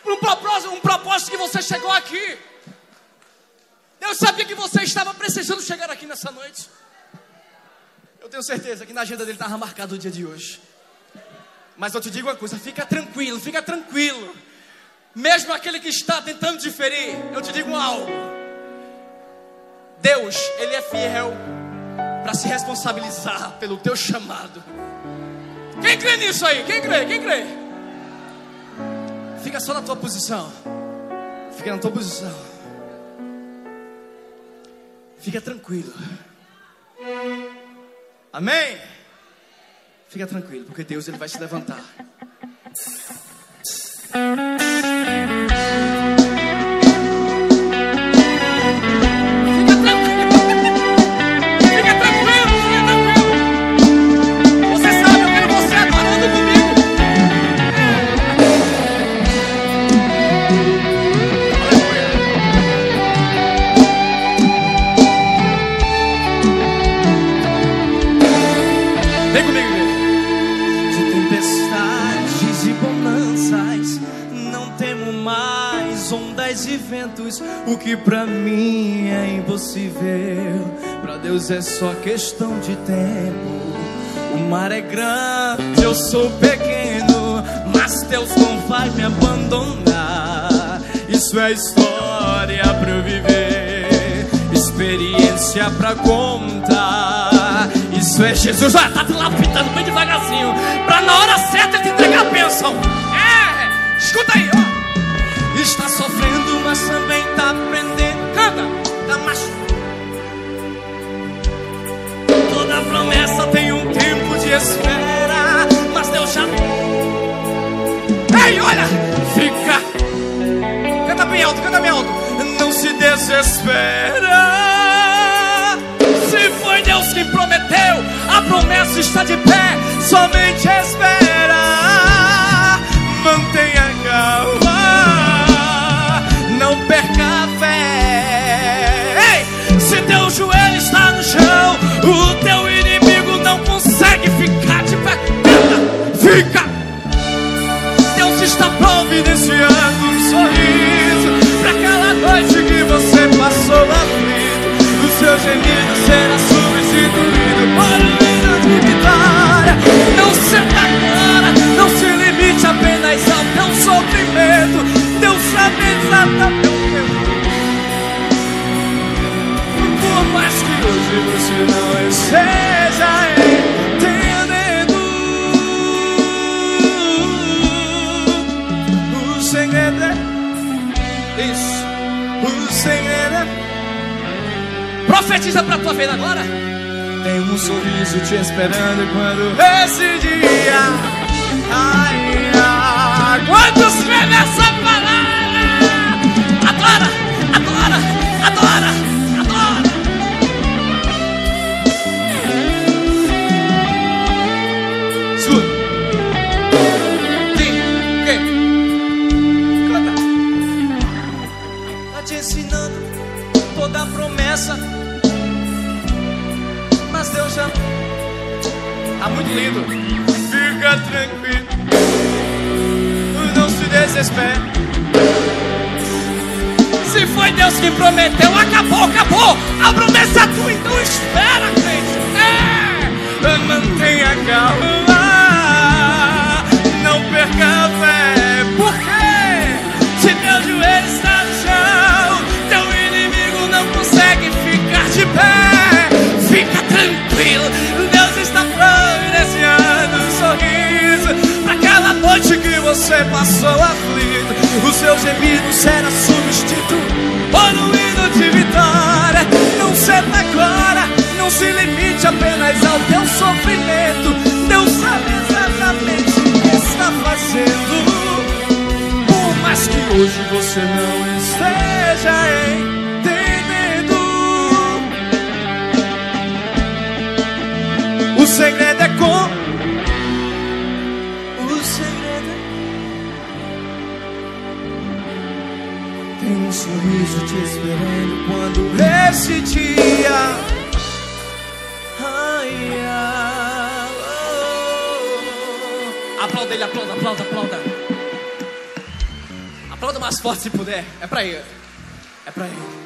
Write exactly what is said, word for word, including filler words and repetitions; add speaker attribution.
Speaker 1: um propósito, um propósito que você chegou aqui. Deus sabia que você estava precisando chegar aqui nessa noite. Eu tenho certeza que na agenda dele estava marcado o dia de hoje. Mas eu te digo uma coisa, fica tranquilo, fica tranquilo. Mesmo aquele que está tentando diferir, eu te digo algo. Deus, Ele é fiel para se responsabilizar pelo teu chamado. Quem crê nisso aí? Quem crê? Quem crê? Fica só na tua posição. Fica na tua posição. Fica tranquilo. Amém? Fica tranquilo, porque Deus Ele vai se levantar.
Speaker 2: E ventos, o que pra mim é impossível, pra Deus é só questão de tempo. O mar é grande, eu sou pequeno, mas Deus não vai me abandonar. Isso é história pra eu viver, experiência pra contar. Isso é Jesus, olha, tá te lapidando bem devagarzinho, pra na hora certa Ele te entregar a bênção. É, escuta aí, ó. Está sofrendo, mas também está aprendendo. Canta, tá macho. Toda promessa tem um tempo de espera, mas Deus já... Ei, olha, fica. Canta bem alto, canta bem alto. Não se desespera. Se foi Deus quem prometeu, a promessa está de pé. Somente espera. Mantenha calma. Não perca a fé. Ei, se teu joelho está no chão, o teu inimigo não consegue ficar de pé. Fica. Deus está providenciando um sorriso para aquela noite que você passou aflito. O seu gemido será substituído por um hino de vitória. Não senta agora, não se limite apenas ao teu sofrimento. Deus sabe exatamente o por mais que hoje você não esteja entendendo. O segredo é isso. O segredo é...
Speaker 1: Profetiza pra tua vida agora.
Speaker 2: Tem um sorriso te esperando quando esse dia. Ai, ai,
Speaker 1: quantos creem essa palavra? Adora, adora, adora, adora.
Speaker 2: Escuta. Sim, o quê? Canta. Tá te ensinando toda a promessa, mas Deus já... Tá muito lindo. Fica tranquilo, não se desespere.
Speaker 1: Se foi Deus que prometeu, acabou, acabou. A promessa é tua, então espera, crente. É.
Speaker 2: Mantenha calma, não perca a fé.
Speaker 1: Por quê?
Speaker 2: Se teu joelho está no chão, teu inimigo não consegue ficar de pé. Fica tranquilo, Deus está providenciando um sorriso para aquela noite que você passou aflito. O seu gemido será substituído por um hino de vitória. Não senta agora, não se limite apenas ao teu sofrimento. Deus sabe exatamente o que está fazendo, por mais que hoje você não esteja entendendo. O segredo é com... O segredo é... Tem um sorriso te esperando quando esse dia... Ai, ai, oh.
Speaker 1: Aplauda ele, aplauda, aplauda, aplauda. Aplauda mais forte se puder. É pra ele. É pra ele.